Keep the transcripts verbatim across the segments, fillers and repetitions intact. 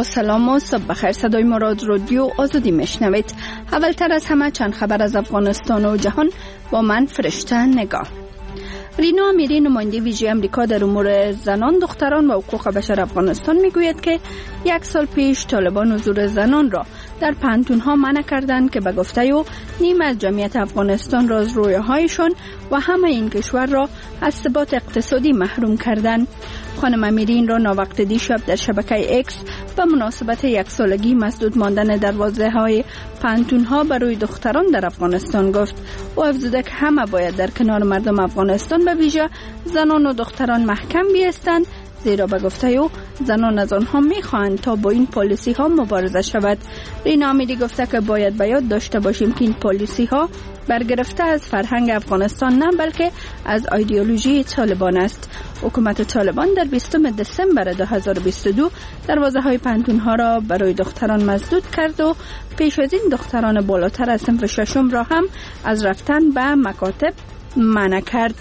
با سلام و صبح بخیر. صدای مراد رادیو آزادی میشنوید. اولتر از همه چند خبر از افغانستان و جهان با من فرشته نگاه. رینا امیری نماینده ویژه امریکا در امور زنان، دختران و حقوق بشر افغانستان میگوید که یک سال پیش طالبان حضور زنان را در پانتون‌ها منع کردند که به گفته او نیم از جمعیت افغانستان را از رویاهایشان و همه این کشور را از ثبات اقتصادی محروم کردند. خانم امیری این را ناوقت دیشب در شبکه اکس به مناسبت یک سالگی مسدود ماندن دروازه‌های پانتون‌ها برای دختران در افغانستان گفت. او افزوده که همه باید در کنار مردم افغانستان به ویژه زنان و دختران محکم بایستند، زیرا به گفته او زنان از آنها می‌خواهند تا با این پالیسی ها مبارزه شود. رینا امیری گفته که باید به یاد داشته باشیم که این پالیسی ها برگرفته از فرهنگ افغانستان نه بلکه از ایدئولوژی طالبان است. حکومت طالبان در بیستم دسامبر دو هزار و بیست و دو دروازه‌های پانتون‌ها را برای دختران مسدود کرد و پیش از این دختران بالاتر از صنف ششم را هم از رفتن به مکاتب منع کرد.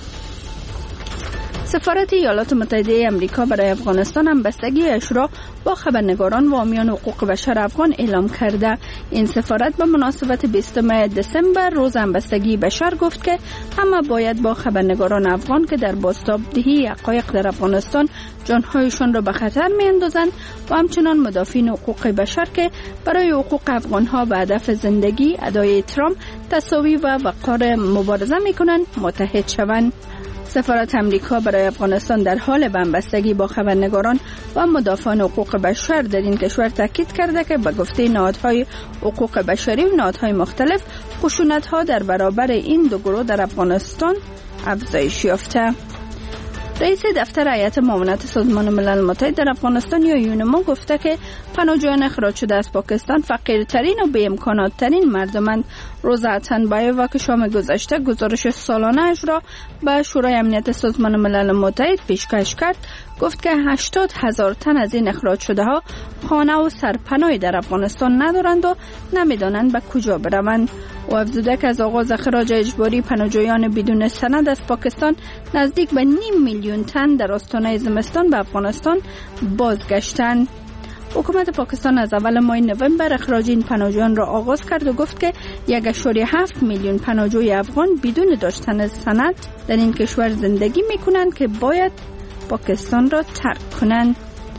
سفارت ایالات متحده آمریکا برای افغانستان هم بستگی‌اش را با خبرنگاران و حامیان حقوق بشر افغان اعلام کرده. این سفارت به مناسبت بیستم دسامبر روز همبستگی بشر گفت که همه باید با خبرنگاران افغان که در بازتاب‌دهی حقایق در افغانستان جانهایشان را به خطر می‌اندازند و همچنان مدافعین حقوق بشر که برای حقوق افغان‌ها به هدف زندگی، ادای احترام، تساوی و وقار مبارزه می‌کنند متحد شوند. سفارت امریکا برای افغانستان در حال بنبستگی با خبرنگاران و مدافعان حقوق بشر در این کشور تاکید کرده که به گفته نهادهای حقوق بشری و نهادهای مختلف خشونت‌ها در برابر این دو گروه در افغانستان افزایش یافته. رئیس دفتر هیئت معاونت سازمان ملل متحد در افغانستان یا یونما گفته که پناهجویان اخراج شده از پاکستان فقیرترین و بی امکانات ترین مردمند. روزا اتنبایووا که شام گذشته گزارش سالانه اش را به شورای امنیت سازمان ملل متحد پیشکش کرد، گفت که هشتاد هزار تن از این اخراج شده ها خانه و سرپناهی در افغانستان ندارند و نمیدانند به کجا بروند. و افزوده که از آغاز اخراج اجباری پناهجویان بدون سند از پاکستان نزدیک به نیم میلیون تن در آستانه زمستان به افغانستان بازگشتند. حکومت پاکستان از اول ماه نوامبر اخراج این پناهجویان را آغاز کرد و گفت که یک ممیز هفت میلیون پناهجوی افغان بدون داشتن سند در این کشور زندگی می‌کنند که باید پاکستان را ترک کنند.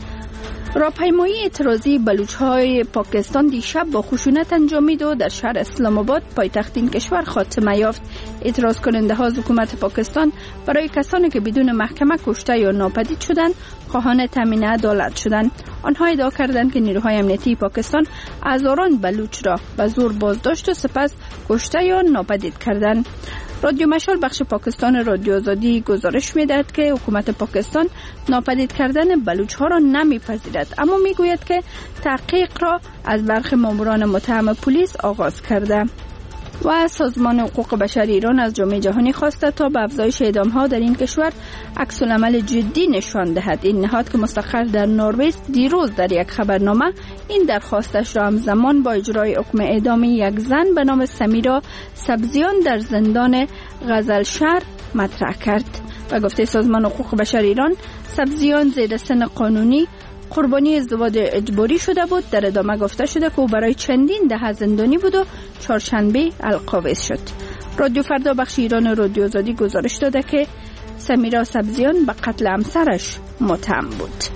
راهپیمایی اعتراضی بلوچ‌های پاکستان دیشب با خشونت انجامید و در شهر اسلام آباد پایتخت این کشور خاتمه یافت. اعتراض کننده ها از حکومت پاکستان برای کسانی که بدون محکمه کشته یا ناپدید شدند خواهان تامین عدالت شدند. آنها ادعا کردند که نیروهای امنیتی پاکستان هزاران بلوچ را به زور بازداشت و سپس کشته یا ناپدید کردند. رادیو مشال بخش پاکستان رادیو آزادی گزارش می‌دهد که حکومت پاکستان ناپدید کردن بلوچ ها را نمی‌پذیرد، اما می‌گوید که تحقیق را از برخی ماموران متهم پلیس آغاز کرده. و سازمان حقوق بشر ایران از جامعه جهانی خواسته تا به افزایش اعدام‌ها در این کشور عکس‌العمل جدی نشان دهد. این نهاد که مستقر در نروژ دیروز در یک خبرنامه این درخواستش را همزمان با اجرای حکم اعدام یک زن به نام سمیرا سبزیان در زندان غزلشهر مطرح کرد. و گفته سازمان حقوق بشر ایران سبزیان زیر سن قانونی قربانی ازدواج اجباری شده بود. در ادامه گفته شده که او برای چندین دهه زندانی بود و چهارشنبه القابض شد. رادیو فردا بخش ایران رادیو آزادی گزارش داده که سمیرا سبزیان به قتل همسرش متهم بود.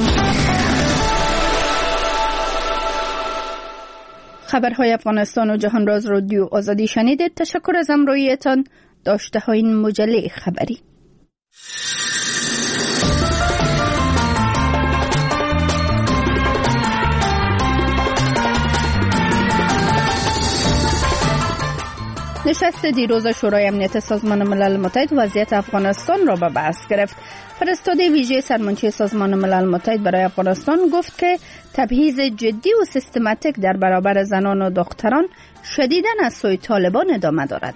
خبرهای افغانستان و جهان را از رادیو آزادی شنیدید. تشکر از همراهیتان. داشته های این مجله خبری. نشست دیروز شورای امنیت سازمان ملل متحد وضعیت افغانستان را به بحث گرفت. فرستاده ویژه سرمنشی سازمان ملل متحد برای افغانستان گفت که تبعیض جدی و سیستماتیک در برابر زنان و دختران شدیداً از سوی طالبان ادامه دارد.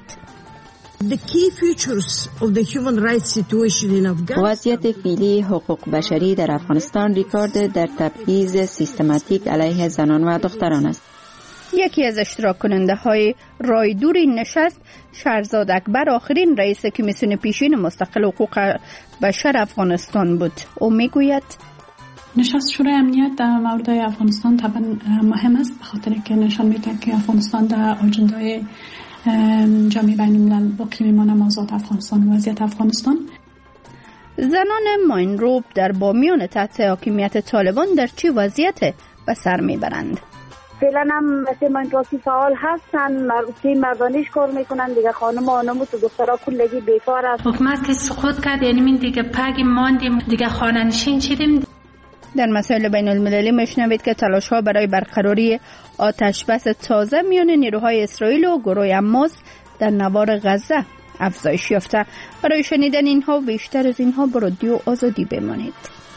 وضعیت فعلی حقوق بشری در افغانستان ریکورد در تبعیض سیستماتیک علیه زنان و دختران است. یکی از اشتراک کننده های رایدور این نشست شهرزاد اکبر آخرین رئیس کمیسیون پیشین مستقل حقوق بشر افغانستان بود. او میگوید نشست شورای امنیت در مورد افغانستان طبعا مهم است، به خاطر که نشان میده که افغانستان در آجندای جامعه بین الملل باقی میمانه موضوع افغانستان و وضعیت افغانستان. زنان ماینروب در بامیان تحت حاکمیت طالبان در چه وضعیت به سر میبرند؟ فعلا هم مثل ماینروبی فعال هستن، تیم مردانیش کار میکنن دیگه، خانم و آنمو تو دخترها کلگی بیکار است. حکومت که سقوط کرد یعنی من دیگه پاگی ماندیم، دیگه خانه‌نشین شدیم. در مسائل بین المللی میشنوید که تلاش ها برای برقراری آتش بس تازه میان نیروهای اسرائیل و گروه حماس در نوار غزه افزایش یافته. برای شنیدن اینها و بیشتر از اینها با رادیو آزادی بمانید.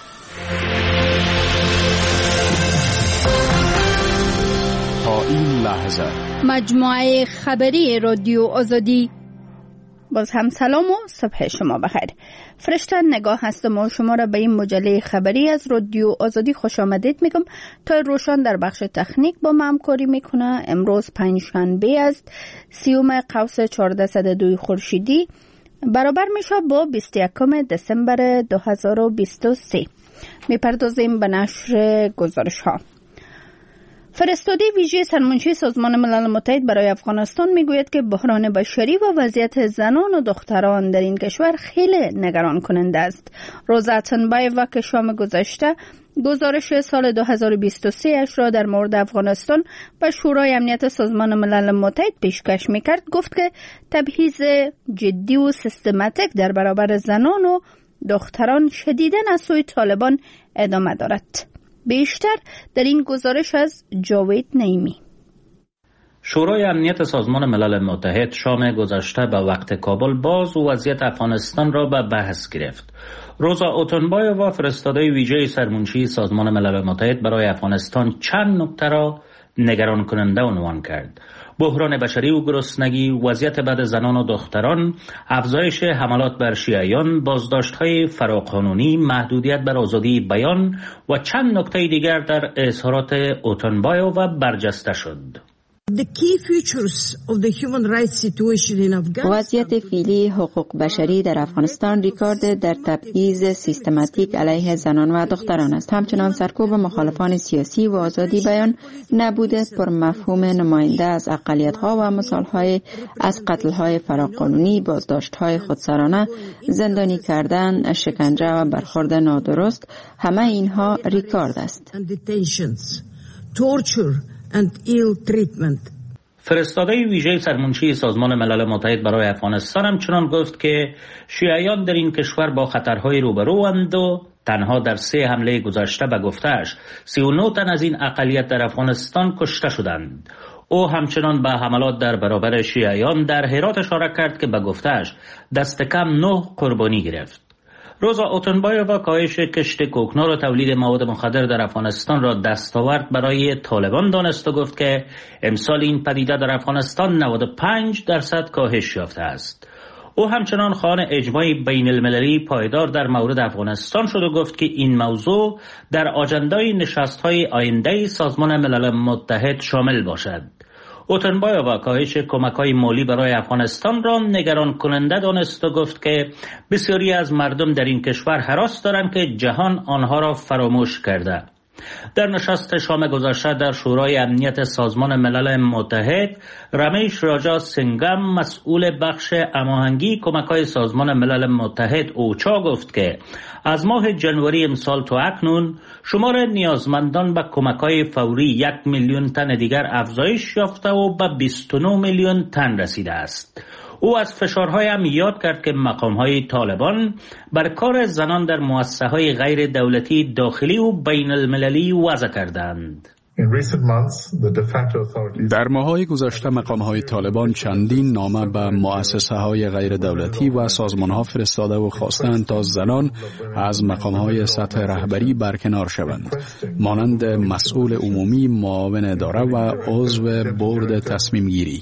تا این لحظه مجموعه خبری رادیو آزادی. باز هم سلام و صبح شما بخیر. فرشته نگاه هستم و شما را به این مجله خبری از رادیو آزادی خوش آمدید میگم. تا روشن در بخش تکنیک با ما همکاری میکنه. امروز پنجشنبه است، سیوم قوس چهارصد و دو خورشیدی برابر میشه با بیست و یکم دسامبر دو هزار و بیست و سه. میپردازیم به نشر گزارش ها. فرستاده ویژه سرمنشی سازمان ملل متحد برای افغانستان میگوید که بحران بشری و وضعیت زنان و دختران در این کشور خیلی نگران کننده است. روزا اتنبایوا که شام گذشته گزارش سال دو هزار و بیست و سه اش را در مورد افغانستان به شورای امنیت سازمان ملل متحد پیشکش میکرد، گفت که تبعیض جدی و سیستماتیک در برابر زنان و دختران شدیداً از سوی طالبان ادامه دارد. بیشتر در این گزارش از جاوید نعیمی. شورای امنیت سازمان ملل متحد شام گذشته به وقت کابل باز و وضعیت افغانستان را به بحث گرفت. روزا اتنبایوا فرستاده ویژه سرمنشی سازمان ملل متحد برای افغانستان چند نکته را نگران کننده عنوان کرد: بحران بشری و گرسنگی، وضعیت بد زنان و دختران، افزایش حملات بر شیعیان، بازداشت‌های فراقانونی، محدودیت بر آزادی بیان و چند نکته دیگر در اظهارات اتنبایوا برجسته شد. وضعیت فعلی حقوق بشری در افغانستان ریکارد در تبعیض سیستماتیک علیه زنان و دختران است. همچنان سرکوب مخالفان سیاسی و آزادی بیان، نبود پر مفهوم نماینده از اقلیت‌ها و مثال‌های از قتل‌های فراقانونی، بازداشت‌های خودسرانه، زندانی کردن، شکنجه و برخورد نادرست، همه اینها ریکارد است. and ill treatment. فرستاده ویژه سرمنشی سازمان ملل متحد برای افغانستان همچنان گفت که شیعیان در این کشور با خطرهای روبروند و تنها در سه حمله گذشته به گفته‌اش سی و نه تن از این اقلیت در افغانستان کشته شدند. او همچنان به حملات در برابر شیعیان در هرات اشاره کرد که به گفته‌اش دست کم نه قربانی گرفت. روزا اتنبایوا کاهش کشت کوکنار و تولید مواد مخدر در افغانستان را دستاورد برای طالبان دانست و گفت که امسال این پدیده در افغانستان نود و پنج درصد کاهش یافته است. او همچنان خواهان اجماع بین المللی پایدار در مورد افغانستان شد و گفت که این موضوع در آجندای نشست‌های آینده سازمان ملل متحد شامل باشد. اتنبایوا کاهش کمک‌های مالی برای افغانستان را نگران کننده دانست و گفت که بسیاری از مردم در این کشور هراس دارند که جهان آنها را فراموش کرده. در نشست شام گذشته در شورای امنیت سازمان ملل متحد، رمیش راجا سنگم مسئول بخش هماهنگی کمک‌های سازمان ملل متحد اوچا گفت که از ماه جنوری امسال تا اکنون شمار نیازمندان به کمک‌های فوری یک میلیون تن دیگر افزایش یافته و به بیست و نه میلیون تن رسیده است. او از فشارهای هم یاد کرد که مقام‌های طالبان بر کار زنان در مؤسسه‌های غیر دولتی داخلی و بین المللی وضع کردند. در ماه‌های گذشته مقام‌های طالبان چندین نامه به مؤسسه‌های غیر دولتی و سازمان‌ها فرستاده و خواستند تا زنان از مقام‌های سطح رهبری برکنار شوند، مانند مسئول عمومی، معاون اداره و عضو بورد تصمیم گیری.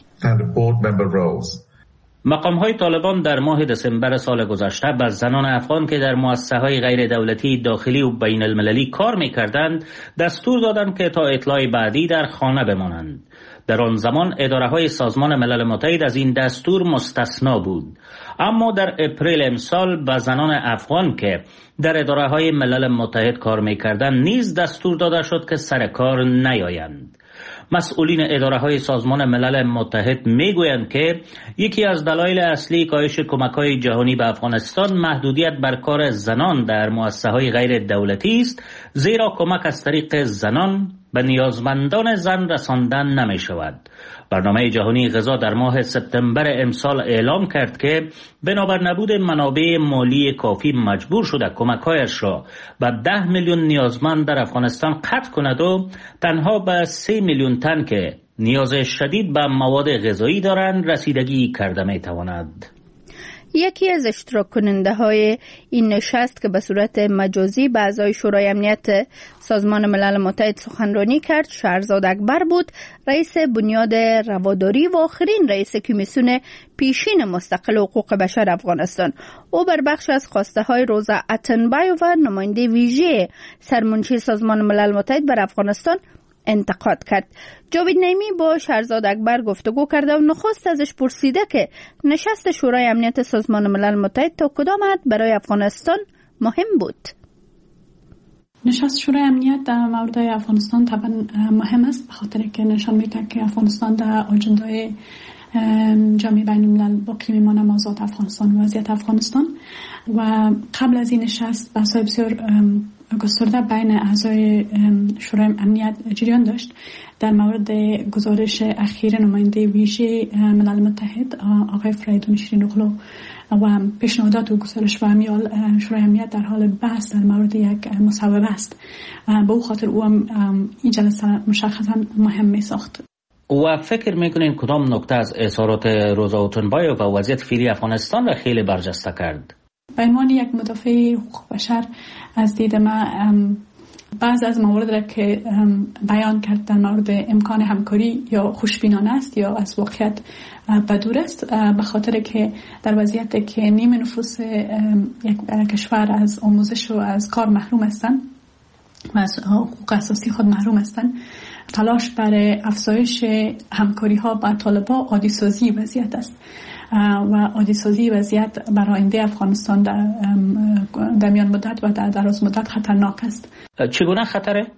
مقام‌های طالبان در ماه دسامبر سال گذشته به زنان افغان که در مؤسسه‌های غیر دولتی داخلی و بین المللی کار می‌کردند دستور دادند که تا اطلاع بعدی در خانه بمانند. در آن زمان اداره های سازمان ملل متحد از این دستور مستثنا بود. اما در اپریل امسال به زنان افغان که در اداره های ملل متحد کار می‌کردند نیز دستور داده شد که سر کار نیایند. مسئولین اداره های سازمان ملل متحد میگویند که یکی از دلایل اصلی کاهش کمک‌های جهانی به افغانستان محدودیت بر کار زنان در مؤسسه‌های غیر دولتی است، زیرا کمک از طریق زنان به نیازمندان زن رساندن نمی شود. برنامه جهانی غذا در ماه سپتامبر امسال اعلام کرد که بنابر نبود منابع مالی کافی مجبور شده کمک‌هایش را به ده میلیون نیازمند در افغانستان قطع کند و تنها به سه میلیون تن که نیاز شدید به مواد غذایی دارند رسیدگی کرده می تواند. یکی از اشتراک کننده های این نشست که به صورت مجازی به اعضای شورای امنیت سازمان ملل متحد سخنرانی کرد شهرزاد اکبر بود، رئیس بنیاد رواداری و آخرین رئیس کمیسیون پیشین مستقل حقوق بشر افغانستان. او بر بخش از خواسته های روزا اتنبایو و نماینده ویژه سرمنشی سازمان ملل متحد بر افغانستان انتقاد کرد. جاوید نعیمی با شهرزاد اکبر گفتگو کرده و نخست ازش پرسیده که نشست شورای امنیت سازمان ملل متحد تا کدام حد برای افغانستان مهم بود. نشست شورای امنیت در مورد افغانستان طبعا مهم است، به خاطر که نشان میده که افغانستان در آجندای جامعه بین الملل باقی میمانه موضوعات افغانستان و وضعیت افغانستان. و قبل از این نشست بحث‌های بسیار گسترده بین اعضای شورای امنیت جریان داشت در مورد گزارش اخیر نماینده ویژه ملل متحد آقای فریدون شیرین اغلو و پیشنهادات و گزارش و امیال شورای امنیت در حال بحث در مورد یک مصوبه است. به او خاطر او هم این جلسه مشخصا مهم می ساخت. و فکر میکنین کدام نکته از اظهارات روزا اوتنبایو و وضعیت فعلی افغانستان را خیلی برجسته کرد؟ به عنوان یک مدافع حقوق بشر از دید من بعض از موارد را که بیان کرد در مورد امکان همکاری یا خوشبینانه است یا از واقعیت بدور است، به خاطر که در وضعیتی که نیم نفوس یک کشور از آموزش و از کار محروم هستند و از حقوق اساسی خود محروم هستند، تلاش برای افزایش همکاری ها با طالبان عادی سازی وضعیت است و عادی سازی وضعیت برای آینده افغانستان در در میان مدت و در دراز مدت خطرناک است. چگونه خطره؟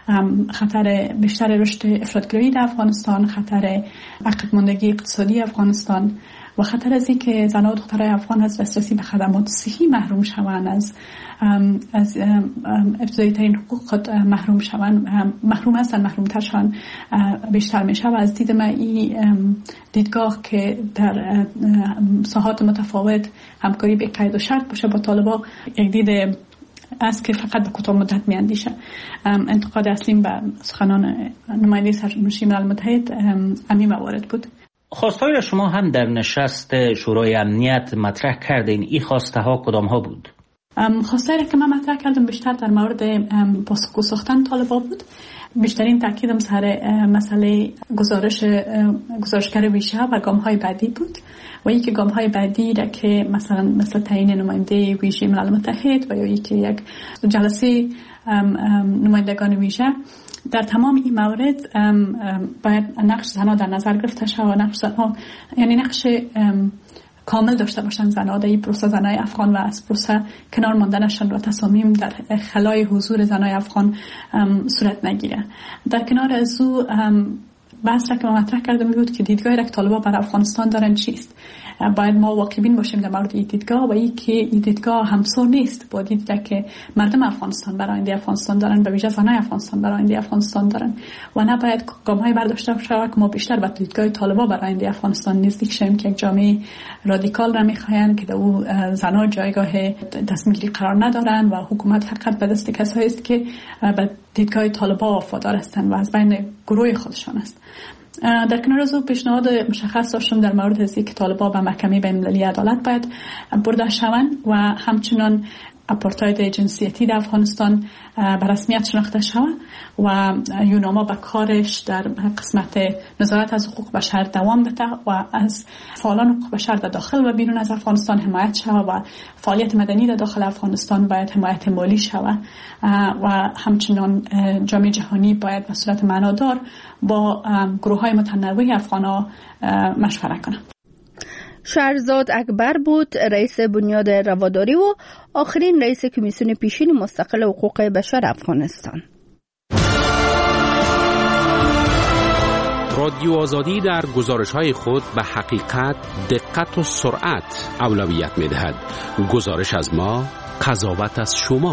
خطر بیشتر رشد افراطگرایی در افغانستان، خطر عقب ماندگی اقتصادی افغانستان و خطر از این که زنان و دخترای افغان از دسترسی به خدمات صحی محروم شوند، از از ابتدایی ترین حقوق خود محروم شوند، محروم هستند، محروم تر شوند بیشتر می شود. از دید من این دیدگاه که در ساحات متفاوت همکاری به قید و شرط باشه با طالبان یک دید است که فقط به کوتاه مدت می اندیشه. انتقاد اصلیم به سخنان نماینده سرمنشی ملل متحد همین موارد بود. خواستهای را شما هم در نشست شورای امنیت مطرح کردین، این خواسته ها کدام ها بود؟ خواستهایی که من مطرح کردم بیشتر در مورد پاسخگو ساختن طالبان بود. بیشترین تاکیدم سر مسئله گزارش گزارشگر ویژه و گام های بعدی بود و یکی گام های بعدی را که مثلا مثل تعیین نماینده ویژه ملل متحد و یا یکی یک جلسه نمایندگان ویژه. در تمام این موارد باید نقش زنها در نظر گرفته شود و نقش زنها یعنی نقش کامل داشته باشند زنها در این پروسه زنای افغان و از پروسه کنار ماندنشان و تصامیم در خلای حضور زنای افغان صورت نگیره. در کنار از او بحث را که ما مطرح کرده می بود که دیدگاهی را که طالبان بر افغانستان دارن چیست. باید ما واقع‌بین باشیم در مورد این دیدگاه و این که این دیدگاه همسو نیست با دیدگاهی که مردم افغانستان برای آینده افغانستان دارن و ویژه زنای افغانستان برای آینده افغانستان دارن و نباید گام‌های برداشته شود که ما بیشتر به دیدگاه طالبان برای آینده افغانستان نزدیک شیم که یک جامعه رادیکال را می‌خواهند که در او زنها جایگاه تصمیم‌گیری قرار ندارن و حکومت فقط به دست کسایی است که به دیدگاه طالبان وفادار هستند و از بین گروه خودشان است. در کنار از او پیشنهاد مشخص داشتم در مورد از اینکه طالبان به محکمه بین‌المللی عدالت باید برده شوند و همچنان آپارتاید جنسیتی در افغانستان به رسمیت شناخته شود و یوناما به کارش در قسمت نظارت از حقوق بشر دوام بده و از فعالان حقوق بشر در داخل و بیرون از افغانستان حمایت شود و فعالیت مدنی در داخل افغانستان باید حمایت مالی شود و همچنان جامعه جهانی باید به صورت معنادار با گروه های متنوع افغان‌ها مشورت کنند. شهرزاد اکبر بود رئیس بنیاد رواداری و آخرین رئیس کمیسیون پیشین مستقل حقوق بشر افغانستان. رادیو آزادی در گزارش‌های خود به حقیقت، دقت و سرعت اولویت می‌دهد. گزارش از ما، قضاوت از شما.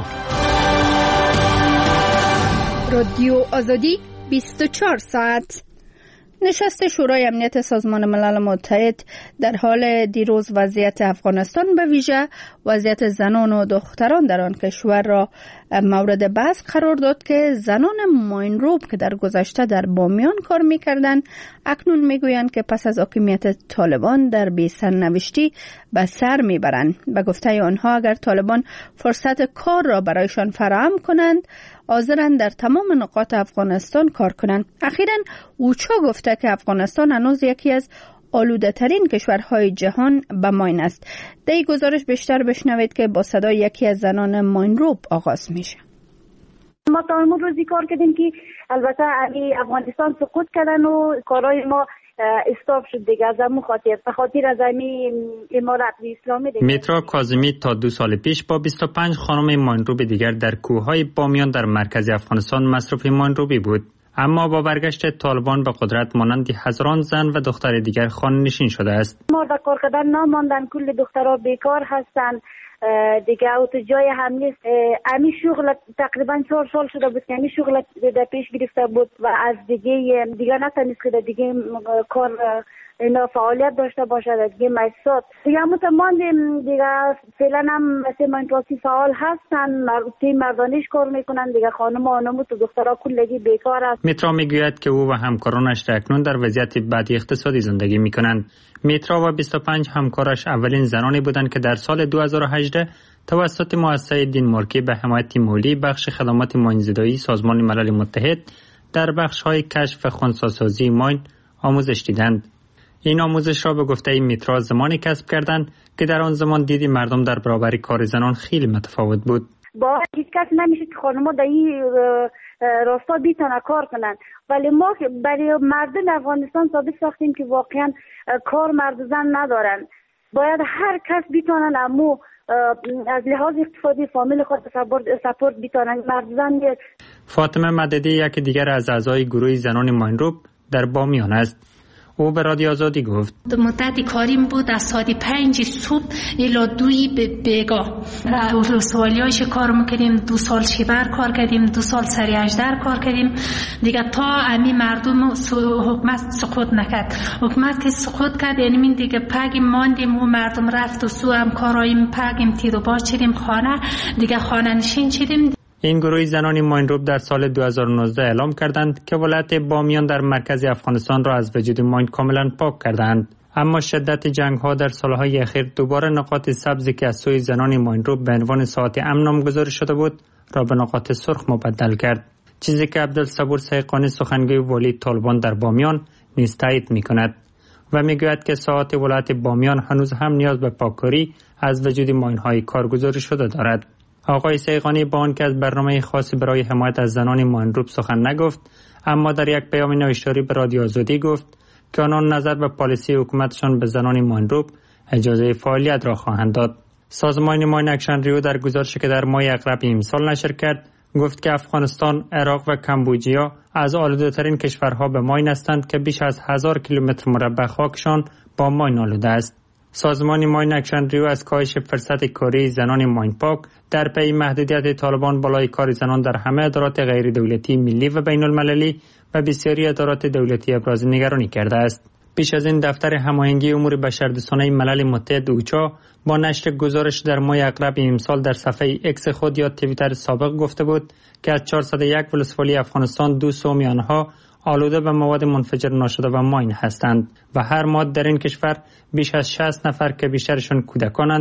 رادیو آزادی بیست و چهار ساعت. نشست شورای امنیت سازمان ملل متحد در حال دیروز وضعیت افغانستان به ویژه وضعیت زنان و دختران در آن کشور را مورد بحث قرار داد که زنان ماینروب که در گذشته در بامیان کار می‌کردند اکنون می‌گویند که پس از حاکمیت طالبان در بی‌سرنوشتی به سر می‌برند. به گفته آنها اگر طالبان فرصت کار را برایشان فراهم کنند حاضرند در تمام نقاط افغانستان کار کنند. اخیراً اوچا گفته که افغانستان هنوز یکی از آلوده ترین کشورهای جهان به ماین است. در این گزارش بیشتر بشنوید که با صدای یکی از زنان ماینروب آغاز میشه. ما تا امروز روزی کار کردیم که البته علی افغانستان سقوط کردن و کارهای ما استاپ شد دیگه از همون خاطر به خاطر از همین امارت اسلامی دیگه. میترا کاظمی تا دو سال پیش با بیست و پنج خانم ماینروب دیگر در کوههای بامیان در مرکز افغانستان مصروف ماینروبی بود، اما با برگشت طالبان به قدرت مانند هزاران زن و دختر دیگر خانه نشین شده است. ما در کار کردن نماندن، کل دخترها بیکار هستن دیگه و تو جای هم نیست. امی شغل تقریبا چهار سال شده بود که امی شغل در پیش گرفته بود و از دیگه دیگه نتونست که دیگه کار اینا فعالیت داشته باشه دیگه مایسات دیگه همون تمام دیگه فعلا هم مثل منطقی فعال هستن، تیم مردانیش کار میکنن دیگه، خانم آنمو تو دخترها کلگی بیکار است. میترا میگوید که او و همکارانش اکنون در وضعیت بدی اقتصادی زندگی میکنند. میترا و بیست و پنج همکارش اولین زنانی بودند که در سال دو هزار و هجده توسط مؤسسه دینمارکی به حمایت مالی بخش خدمات ماین‌زدایی سازمان ملل متحد در بخش‌های کشف خنثی‌سازی ماین آموزش دیدند. این آموزش را به گفته میترا زمانی کسب کردند که در آن زمان دیدی مردم در برابر کار زنان خیلی متفاوت بود. با هیچ کس نمیشه که خانم‌ها در این راستا بیتونه کار کنند، ولی ما برای مردم افغانستان ثابت ساختیم که واقعا کار مرد زن ندارن. باید هر کس بیتونن امو از لحاظ اقتصادی فامیل خود سپورت بیتونن، مرد زن. فاطمه مددی یک دیگر از اعضای گروه زنان ماینروب در بامیان است. او به رادیو آزادی گفت مدتی کاریم بود از ساعت پنج صبح الی دوی به بیگاه سوالیایش کار میکردیم. دو سال شیبر کار کردیم، دو سال سری اجدر کار کردیم دیگه تا امی مردم حکومت سقوط نکرد. حکومت که سقوط کرد یعنی من دیگه پاگیم ماندیم و مردم رفت و سو هم کارایم پاگیم تیر و باز چیدیم خانه دیگه خانه نشین چیدیم. این گروه زنان ماینروب در سال دو هزار و نوزده اعلام کردند که ولایت بامیان در مرکز افغانستان را از وجود ماین کاملا پاک کردند، اما شدت جنگ ها در سالهای اخیر دوباره نقاط سبزی که از سوی زنان ماینروب به عنوان ساعت امن نامگذاری شده بود را به نقاط سرخ مبدل کرد، چیزی که عبدالصبور سیقانی سخنگوی والی طالبان در بامیان نیز تایید می‌کند و میگوید که ساعت ولایت بامیان هنوز هم نیاز به پاککاری از وجود ماین‌های کارگزاری شده دارد. آقای سیقانی با آنکه از برنامه خاصی برای حمایت از زنان ماینروب سخن نگفت، اما در یک پیام نوشتاری به رادیو آزادی گفت که آنان نظر به پالیسی حکومتشان به زنان ماینروب اجازه فعالیت را خواهند داد. سازمان ماین اکشن ریو در گزارشی که در ماه اقرب امسال نشر کرد گفت که افغانستان، عراق و کمبوجیا از آلوده‌ترین کشورها به ماین هستند که بیش از هزار کیلومتر مربع خاکشان با ماین آلوده است. سازمان ماین اکشن ریو از کاهش فرصت کاری زنان ماین پاک در پی محدودیت طالبان بالای کار زنان در همه ادارات غیر دولتی ملی و بین المللی و بسیاری ادارات دولتی ابراز نگرانی کرده است. پیش از این دفتر هماهنگی امور بشردوستانه ملل متحد اوچا با نشر گزارش در ماه اقرب امسال در صفحه اکس خود یا توییتر سابق گفته بود که از چهارصد و یک ولسوالی افغانستان دو سوم آنها آلوده به مواد منفجر ناشده و ماین هستند و هر ماه در این کشور بیش از شصت نفر که بیشترشون کودکانند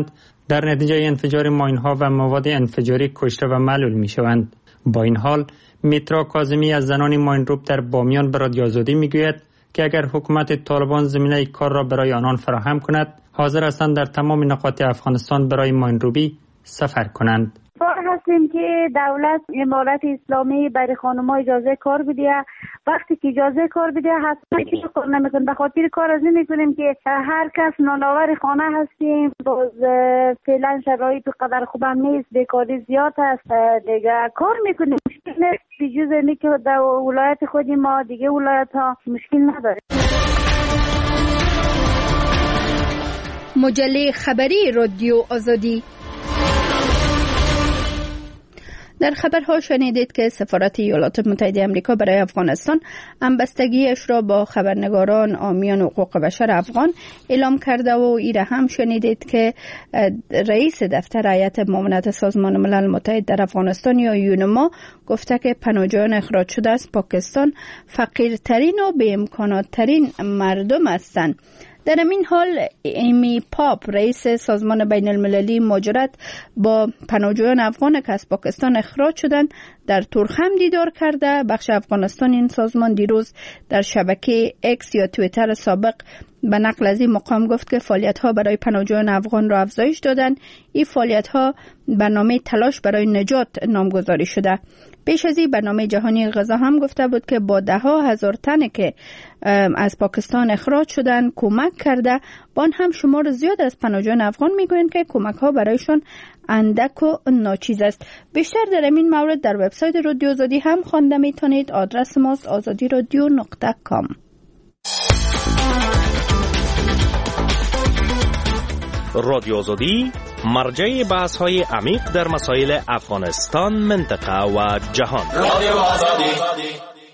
در نتیجه انفجار ماین‌ها و مواد انفجاری کشته و معلول می‌شوند. با این حال میترا کاظمی از زنان ماینروب در بامیان به رادیو آزادی میگوید که اگر حکومت طالبان زمینه کار را برای آنان فراهم کند، حاضر هستند در تمام نقاط افغانستان برای ماینروبی سفر کنند. هستیم که دولت امارت اسلامی برای خانم‌ها اجازه کار بده. وقتی که اجازه کار بده حتما که کار نمی‌کنه. به خاطر کار از این می‌کنیم که هر کس نانآور خانه هستیم، باز فعلا شرایط قدر خوبم نیست، بیکاری زیاد است، دیگه کار می‌کنیم. مشکل نیست. بجز اینکه که در ولایت خود ما دیگه ولایت‌ها مشکل نداره. مجله خبری رادیو آزادی. در خبرها شنیدید که سفارت ایالات متحده آمریکا برای افغانستان همبستگیش را با خبرنگاران حامیان حقوق بشر افغان اعلام کرده و ایره هم شنیدید که رئیس دفتر هیئت معاونت سازمان ملل متحد در افغانستان یا یونما گفته که پناهجویان اخراج شده از پاکستان فقیرترین و بی امکانات ترین مردم هستند. در این حال ایمی پاپ رئیس سازمان بین المللی مهاجرت با پناهجویان افغان که از پاکستان اخراج شدند در تورخم دیدار کرده. بخش افغانستان این سازمان دیروز در شبکه اکس یا توییتر سابق به نقل از این مقام گفت که فعالیت‌ها برای پناهجویان افغان را افزایش دادند. این فعالیت‌ها برنامه تلاش برای نجات نامگذاری شده. پیش از این برنامه جهانی غذا هم گفته بود که با ده ها هزار تن که از پاکستان اخراج شدن کمک کرده. با آن هم شمار زیاد از پناهجویان افغان میگویند که کمک ها برایشان اندک و ناچیز است. بیشتر در این مورد در وبسایت رادیو آزادی هم خوانده میتونید. آدرس ماست آزادی رادیو نقطه کام. رادیو آزادی مرجع بحث های عمیق در مسائل افغانستان، منطقه و جهان. رادیو آزادی.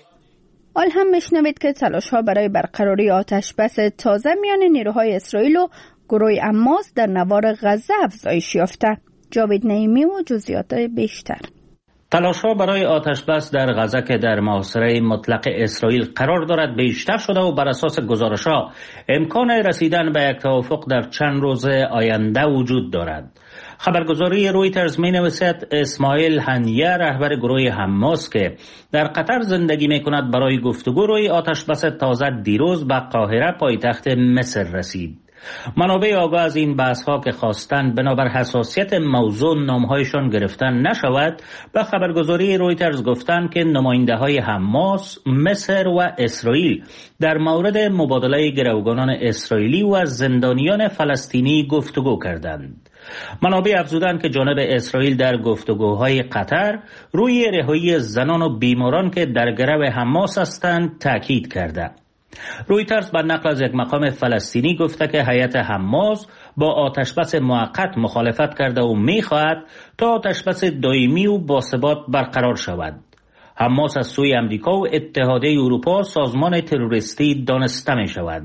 حال هم میشنوید که تلاش ها برای برقراری آتش بس تازه میان نیروهای اسرائیل و گروه حماس در نوار غزه افزایش یافته. جاوید نعیمی و جزئیات بیشتر. تلاش‌ها برای آتش‌بس در غزه که در محاصره مطلق اسرائیل قرار دارد بیشتر شده و بر اساس گزارش‌ها امکان رسیدن به یک توافق در چند روز آینده وجود دارد. خبرگزاری رویترز می‌نویسد اسماعیل هنیه رهبر گروه حماس که در قطر زندگی می‌کند برای گفتگو روی آتش‌بس تازه دیروز به قاهره پایتخت مصر رسید. منابع آگاه از این بحث‌ها که خواستند بنابر حساسیت موضوع نام‌هایشان گرفتن نشود به خبرگزاری رویترز گفتند که نماینده‌های حماس، مصر و اسرائیل در مورد مبادله گروگانان اسرائیلی و زندانیان فلسطینی گفتگو کردند. منابع افزودند که جانب اسرائیل در گفتگوهای قطر روی رهایی زنان و بیماران که در گرو حماس هستند تاکید کرده. رویترز بر نقل از یک مقام فلسطینی گفته که هیئت حماس با آتشبس موقت مخالفت کرده و می‌خواهد تا آتشبس دائمی و باثبات برقرار شود. حماس از سوی امریکا و اتحادیه اروپا سازمان تروریستی دانسته می شود.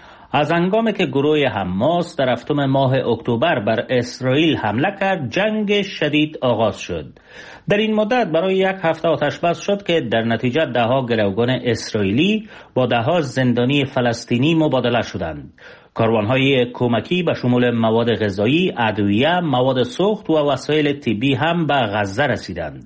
از هنگامی که گروه حماس در هفتم ماه اکتبر بر اسرائیل حمله کرد، جنگ شدید آغاز شد. در این مدت برای یک هفته آتشبس شد که در نتیجه ده ها گروگان اسرائیلی با ده ها زندانی فلسطینی مبادله شدند. کاروان‌های کمکی به شمول مواد غذایی، ادویه، مواد سوخت و وسایل طبی هم به غزه رسیدند.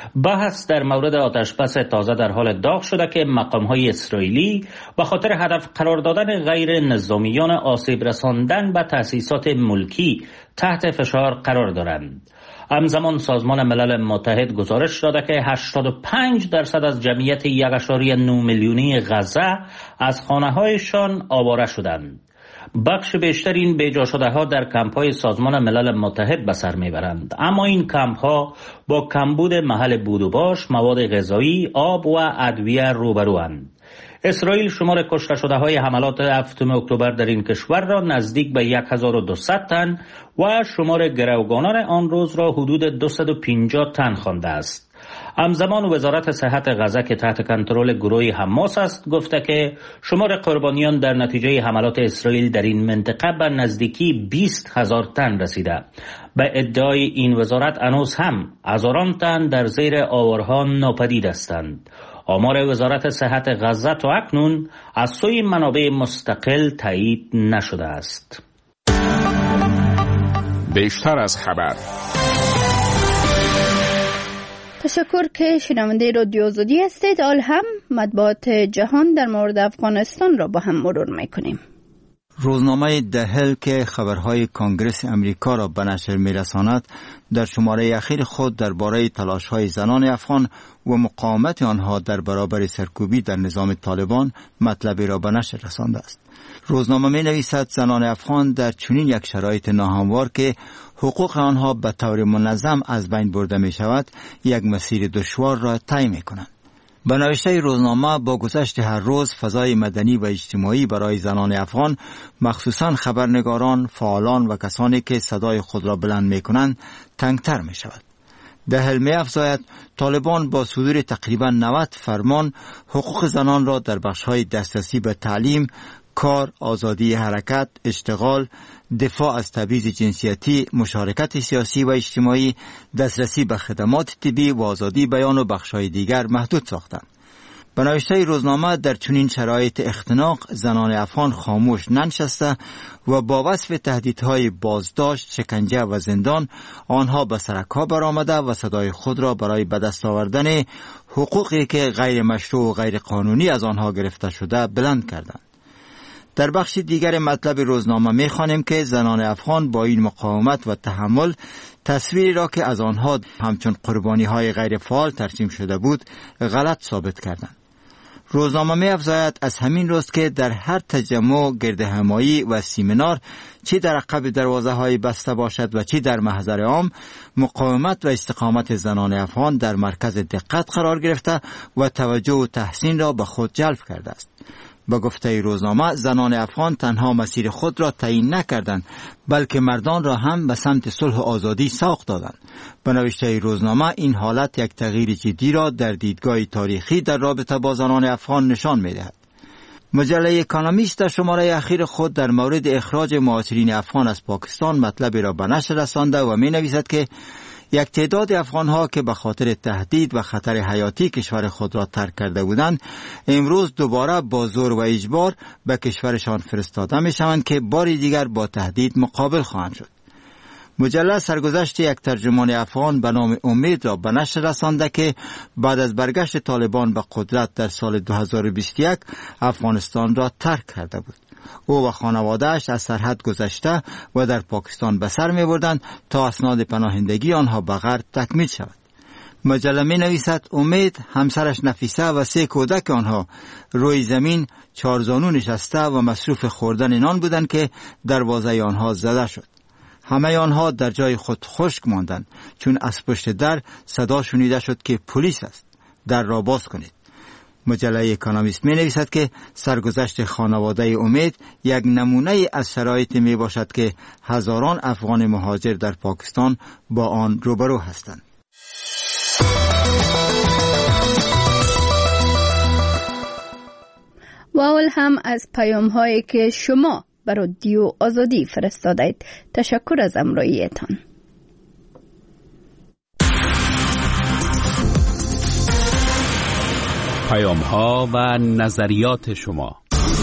بحث در مورد آتشبس تازه در حال داغ شده که مقام‌های اسرائیلی به خاطر هدف قرار دادن غیر نظامیان آسیب رساندن به تأسیسات ملکی تحت فشار قرار دارند. همزمان سازمان ملل متحد گزارش داده که هشتاد و پنج درصد از جمعیت یک ممیز نه میلیونی غزه از خانه‌هایشان آواره شدند. بخش بیشتر این بیجا شده ها در کمپ های سازمان ملل متحد به سر میبرند، اما این کمپ ها با کمبود محل بود و باش، مواد غذایی، آب و ادویه روبروند. اسرائیل شمار کشته شده های حملات هفتم اکتبر در این کشور را نزدیک به هزار و دویست تن و شمار گروگانان آن روز را حدود دویست و پنجاه تن خوانده است. همزمان وزارت صحت غزه که تحت کنترل گروه حماس است گفته که شمار قربانیان در نتیجه حملات اسرائیل در این منطقه به نزدیکی بیست هزار تن رسیده. به ادعای این وزارت هنوز هم هزاران تن در زیر آوارها ناپدید هستند. آمار وزارت صحت غزه تا اکنون از سوی منابع مستقل تایید نشده است. بیشتر از خبر. تشکر که شنونده رادیو آزادی هستید. حال هم مطبوعات جهان در مورد افغانستان را با هم مرور میکنیم. روزنامه ده هیل که خبرهای کنگرس امریکا را به نشر میرساند در شماره اخیر خود درباره تلاش‌های زنان افغان و مقاومت آنها در برابر سرکوبی در نظام طالبان مطلبی را به نشر رسانده است. روزنامه می نویسد زنان افغان در چنین یک شرایط ناهموار که حقوق آنها به طور منظم از بین برده می شود یک مسیر دشوار را طی می کنند. به نوشته روزنامه با گذشت هر روز فضای مدنی و اجتماعی برای زنان افغان مخصوصاً خبرنگاران، فعالان و کسانی که صدای خود را بلند می کنند تنگتر می شود. ده هیل می افزاید طالبان با صدور تقریباً نود فرمان حقوق زنان را در بخش‌های دسترسی به تعلیم، کار، آزادی حرکت، اشتغال، دفاع از تبعیض جنسیتی، مشارکت سیاسی و اجتماعی، دسترسی به خدمات طبی و آزادی بیان و بخش‌های دیگر محدود ساختند. به نوشته روزنامه در چنین شرایط اختناق زنان افغان خاموش ننشسته و با وصف تهدیدهای بازداشت، شکنجه و زندان آنها به سرک‌ها برآمده و صدای خود را برای به دست آوردن حقوقی که غیر مشروع و غیر قانونی از آنها گرفته شده بلند کردند. در بخش دیگر مطلب روزنامه می‌خوانیم که زنان افغان با این مقاومت و تحمل تصویری را که از آنها همچون قربانی‌های غیر فعال ترسیم شده بود غلط ثابت کردند. روزنامه می‌افزاید از همین روز که در هر تجمع، گردهمایی و سیمینار چی در عقب دروازه‌های بسته باشد و چی در محضر عام، مقاومت و استقامت زنان افغان در مرکز دقت قرار گرفته و توجه و تحسین را به خود جلب کرده است. با گفته روزنامه زنان افغان تنها مسیر خود را تعیین نکردند بلکه مردان را هم به سمت صلح و آزادی سوق دادند. به نوشته روزنامه این حالت یک تغییر جدی را در دیدگاه تاریخی در رابطه با زنان افغان نشان می‌دهد. مجله اکونومیست در شماره اخیر خود در مورد اخراج مهاجرین افغان از پاکستان مطلبی را به نشر رسانده و می‌نویسد که یک تعداد افغان‌ها که به خاطر تهدید و خطر حیاتی کشور خود را ترک کرده بودند امروز دوباره با زور و اجبار به کشورشان فرستاده می‌شوند که باری دیگر با تهدید مقابل خواهند شد. مجله سرگذشت یک ترجمان افغان به نام امید را به نشر رسانده که بعد از برگشت طالبان به قدرت در سال دو هزار و بیست و یک افغانستان را ترک کرده بود. او و خانواده‌اش از سرحد گذشته و در پاکستان به سر می‌بردند تا اسناد پناهندگی آنها به غرب تکمیل شود. مجله می‌نویسد امید، همسرش نفیسه و سه کودک آنها روی زمین چارزانو نشسته و مصروف خوردن نان بودند که دروازه آنها زده شد. همه آنها در جای خود خشک ماندند چون از پشت در صدا شنیده شد که پلیس است، در را باز کنید. مجله اکونومیست می نویسد که سرگذشت خانواده امید یک نمونه از شرایطی می باشد که هزاران افغان مهاجر در پاکستان با آن روبرو هستند. و اول هم از پیام هایی که شما بر رادیو آزادی فرستادید تشکر از همراهیتان. پیام ها و نظریات شما.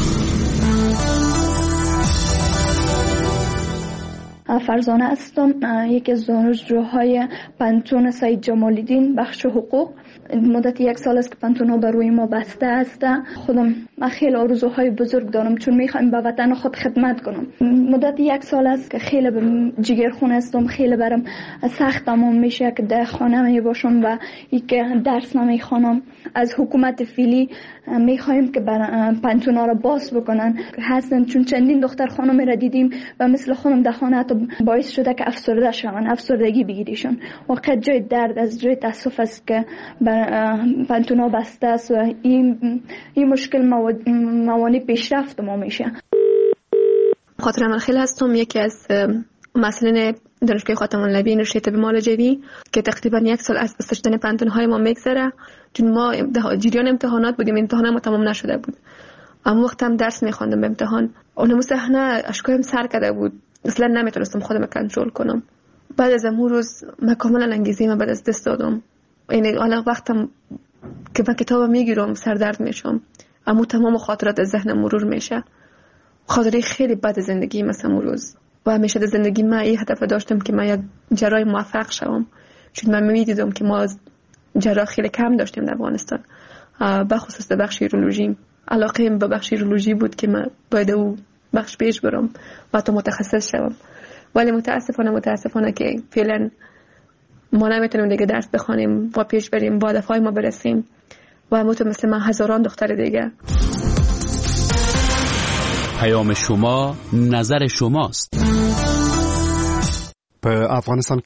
فرزانه هستم، یکی از دانشجوهای پانتون سید جمال‌الدین بخش حقوق. مدت یک سال است که پانتون ها بر روی ما بسته است. خودم من خیلی آرزوهای بزرگ دارم چون میخوایم به وطن خود خدمت کنم. مدت یک سال است که خیلی جگرخون هستم، خیلی برام سخت تمام میشه که در خانه می باشم و یک درس نمیخوانم. از حکومت فعلی میخوایم که پانتون ها را باز بکنن هستن چون چندین دختر خانم را دیدیم و مثل خانم در خانه باعث شده که افسرده شوند، افسردگی بگیریشون. واقعا جای درد از جای تاسف است که پانتون ها بسته است و این این مشکل موانع پیشرفت ما میشه. خاطر من خیلی هستم، یکی از مسئولین دانشگاه خاتم النبی نشریه طب مالجوی که تقریبا یک سال از بسته شدن پانتون های ما میگذره چون ما جریان امتحانات بودیم، امتحانات ما تمام نشده بود. اما وقت هم درس میخواندم به امتحان اونم صحنه اشکایم سر کرده بود، اصلا نمیتونستم خودم کنترل کنم. بعد از اون روز من کاملا انگیزه من بعد از دست دادم. یعنی الان وقتم که من کتابم میگیرم سردرد میشم، اما تمام خاطرات از ذهنم مرور میشه. خاطره خیلی بد زندگی مثلا اون روز و همیشه در زندگی من این هدف داشتم که من یک جراح موفق شوم، چون من می‌دیدم که ما جراح خیلی کم داشتیم در افغانستان، بخصوص در بخش یورولوژی. علاقه به بخش یورولوژی بود که من باید او بخش پیش برم و تا متخصص شوم، ولی متاسفانه متاسفانه که فعلا ما نمیتونیم دیگه درس بخوانیم و پیش بریم با هدفهای ما برسیم و همونطور مثل من هزاران دختر دیگه. پیام شما، نظر شماست. په افغانستان